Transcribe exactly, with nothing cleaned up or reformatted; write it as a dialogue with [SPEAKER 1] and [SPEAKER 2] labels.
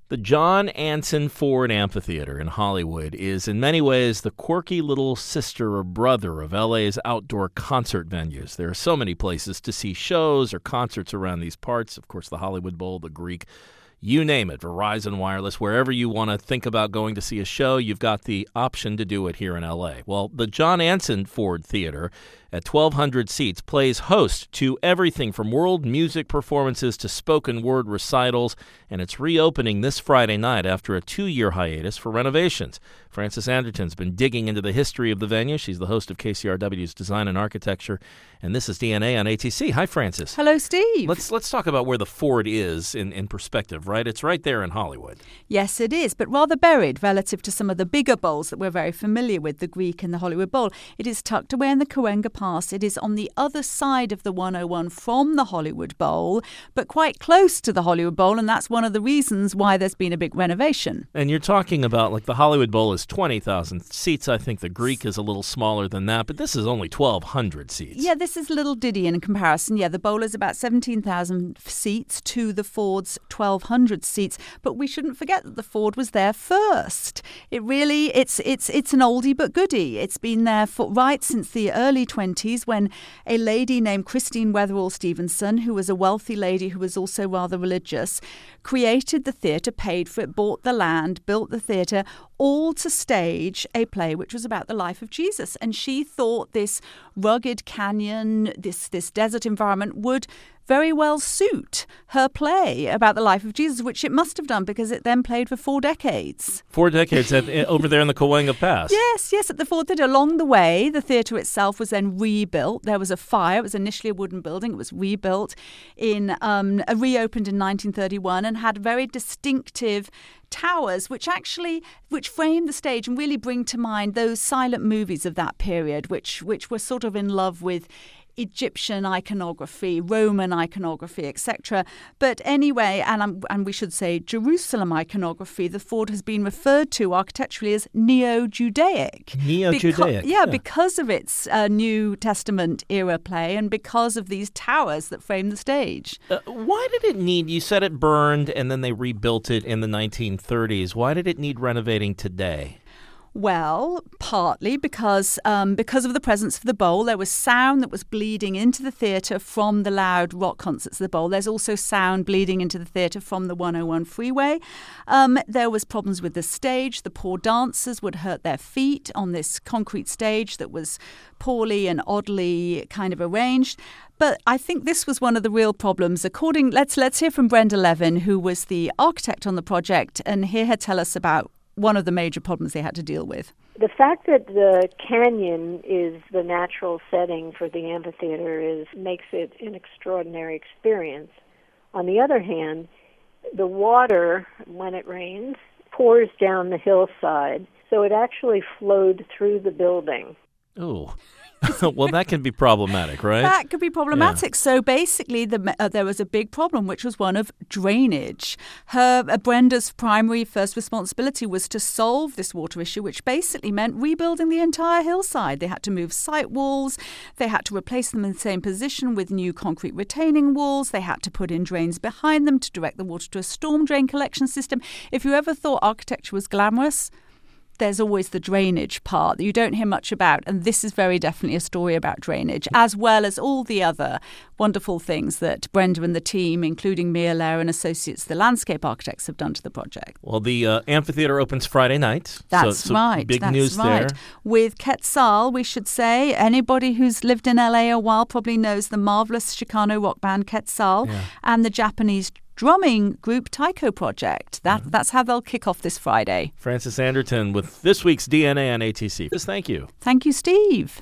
[SPEAKER 1] The John Anson Ford Amphitheater in Hollywood is in many ways the quirky little sister or brother of L A's outdoor concert venues. There are so many places to see shows or concerts around these parts. Of course, the Hollywood Bowl, the Greek, you name it, Verizon Wireless, wherever you want to think about going to see a show, you've got the option to do it here in L A. Well, the John Anson Ford Theater at twelve hundred seats plays host to everything from world music performances to spoken word recitals, and it's reopening this Friday night after a two-year hiatus for renovations. Frances Anderton's been digging into the history of the venue. She's the host of K C R W's Design and Architecture, and this is D N A on A T C. Hi, Frances.
[SPEAKER 2] Hello, Steve.
[SPEAKER 1] Let's let's talk about where the Ford is in, in perspective, right? It's right there in Hollywood.
[SPEAKER 2] Yes, it is, but rather buried relative to some of the bigger bowls that we're very familiar with, the Greek and the Hollywood Bowl. It is tucked away in the Cahuenga Pass. It is on the other side of the one oh one from the Hollywood Bowl, but quite close to the Hollywood Bowl, and that's one of the reasons why there's been a big renovation.
[SPEAKER 1] And you're talking about, like, the Hollywood Bowl is twenty thousand seats. I think the Greek is a little smaller than that, but this is only twelve hundred seats.
[SPEAKER 2] Yeah, this is a little ditty in comparison. Yeah, the Bowl is about seventeen thousand seats to the Ford's twelve hundred seats, but we shouldn't forget that the Ford was there first. It really, it's it's it's an oldie but goodie. It's been there for right since the early twenties when a lady named Christine Wetherall Stevenson, who was a wealthy lady who was also rather religious, created the theatre, paid for it, bought the land, built the theatre, all to stage a play which was about the life of Jesus. And she thought this rugged canyon, this this desert environment would very well suit her play about the life of Jesus, which it must have done because it then played for four decades.
[SPEAKER 1] Four decades at, over there in the Cahuenga Pass.
[SPEAKER 2] Yes, yes, at the Ford Theatre. Along the way, the theatre itself was then rebuilt. There was a fire. It was initially a wooden building. It was rebuilt, in um, reopened in nineteen thirty-one and had very distinctive towers which actually which frame the stage and really bring to mind those silent movies of that period, which which were sort of in love with Egyptian iconography, Roman iconography, et cetera. But anyway, and um, and we should say Jerusalem iconography, the Ford has been referred to architecturally as Neo-Judaic.
[SPEAKER 1] Neo-Judaic.
[SPEAKER 2] Beca- yeah, yeah, because of its uh, New Testament era play and because of these towers that frame the stage.
[SPEAKER 1] Uh, why did it need, you said it burned and then they rebuilt it in the nineteen thirties. Why did it need renovating today?
[SPEAKER 2] Well, partly because um, because of the presence of the Bowl. There was sound that was bleeding into the theatre from the loud rock concerts of the Bowl. There's also sound bleeding into the theatre from the one oh one freeway. Um, there was problems with the stage. The poor dancers would hurt their feet on this concrete stage that was poorly and oddly kind of arranged. But I think this was one of the real problems. According, let's let's hear from Brenda Levin, who was the architect on the project, and hear her tell us about one of the major problems they had to deal with.
[SPEAKER 3] The fact that the canyon is the natural setting for the amphitheater is makes it an extraordinary experience. On the other hand, the water, when it rains, pours down the hillside, so it actually flowed through the building.
[SPEAKER 1] Oh. Well, that can be problematic, right?
[SPEAKER 2] That could be problematic. Yeah. So basically, the, uh, there was a big problem, which was one of drainage. Her uh, Brenda's primary first responsibility was to solve this water issue, which basically meant rebuilding the entire hillside. They had to move site walls. They had to replace them in the same position with new concrete retaining walls. They had to put in drains behind them to direct the water to a storm drain collection system. If you ever thought architecture was glamorous, there's always the drainage part that you don't hear much about. And this is very definitely a story about drainage, as well as all the other wonderful things that Brenda and the team, including Mia Lair and Associates, the landscape architects, have done to the project.
[SPEAKER 1] Well, the uh, amphitheater opens Friday night.
[SPEAKER 2] That's
[SPEAKER 1] so, so
[SPEAKER 2] right.
[SPEAKER 1] Big
[SPEAKER 2] That's
[SPEAKER 1] news
[SPEAKER 2] right.
[SPEAKER 1] there.
[SPEAKER 2] With Quetzal, we should say. Anybody who's lived in L A a while probably knows the marvelous Chicano rock band Quetzal
[SPEAKER 1] yeah.
[SPEAKER 2] and the Japanese drumming group Taiko Project. That mm-hmm. That's how they'll kick off this Friday.
[SPEAKER 1] Frances Anderton with this week's D N A on A T C. Thank you.
[SPEAKER 2] Thank you, Steve.